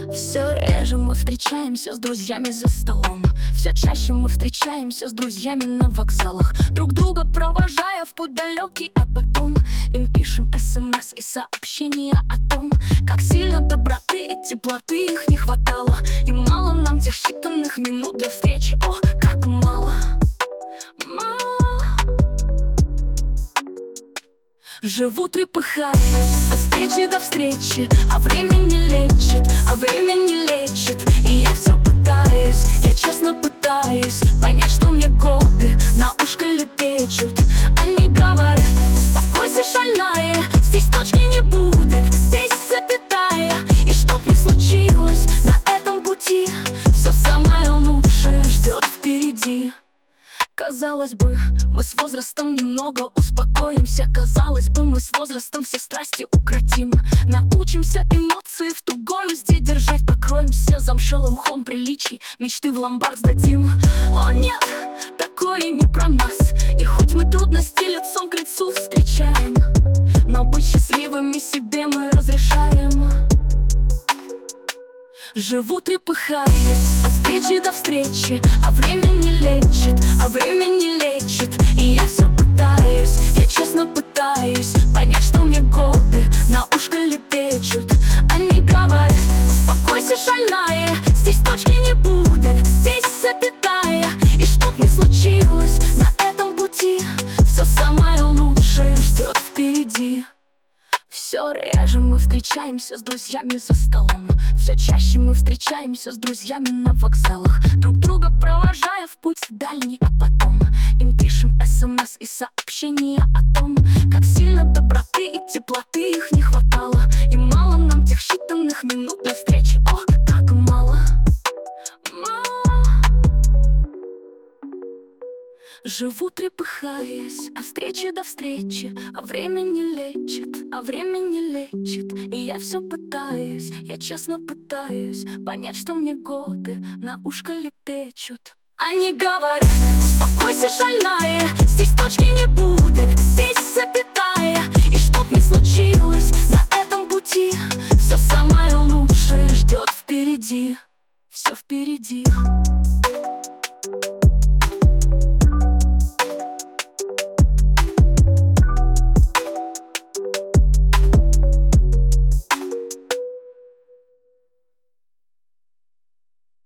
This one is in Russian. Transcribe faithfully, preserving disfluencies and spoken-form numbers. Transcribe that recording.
Все реже мы встречаемся с друзьями за столом. Все чаще мы встречаемся с друзьями на вокзалах, друг друга провожая в путь далекий, а потом им пишем смс и сообщения о том, как сильно доброты и теплоты их не хватало. И мало нам тех считанных минут для встречи. О, как мало, мало. Живу трепыхаясь со встречи до встречи, а время не лечит, а время не лечит. И я все пытаюсь, я честно пытаюсь понять, что мне годы на ушко лепечут. Они говорят: успокойся, шальная, здесь точки не будет, здесь запятая. И чтоб не случилось на этом пути, все самое лучшее ждет впереди. Казалось бы, мы с возрастом немного успокоимся. Казалось бы, мы с возрастом все страсти укротим. Научимся эмоции в тугой узде держать, покроемся замшелым мхом приличий, мечты в ломбард сдадим. О нет, такое не про нас. И хоть мы трудности лицом к лицу встречаем, но быть счастливыми себе мы разрешаем. Живу трепыхаясь от встречи до встречи, а время не лечит, а время не лечит. И я все пытаюсь, я честно пытаюсь понять, что мне годы на ушко лепечут. Они говорят: успокойся, шальная, здесь точки не будет, здесь запятая. И чтоб не случилось на этом пути, все самое лучшее ждет впереди. Все реже мы встречаемся с друзьями за столом. Все чаще мы встречаемся с друзьями на вокзалах, друг друга провожая в путь дальний, а потом им пишем смс и сообщения о том, как сильно доброты и теплоты их не хватало. И мало нам тех считанных минут для встречи. О, как мало, мало. Живу трепыхаясь от встречи до встречи, а время не лечит, а время не лечит. И я все пытаюсь, я честно пытаюсь понять, что мне годы на ушко лепечут. Они говорят: успокойся, шальная, здесь точки не будет,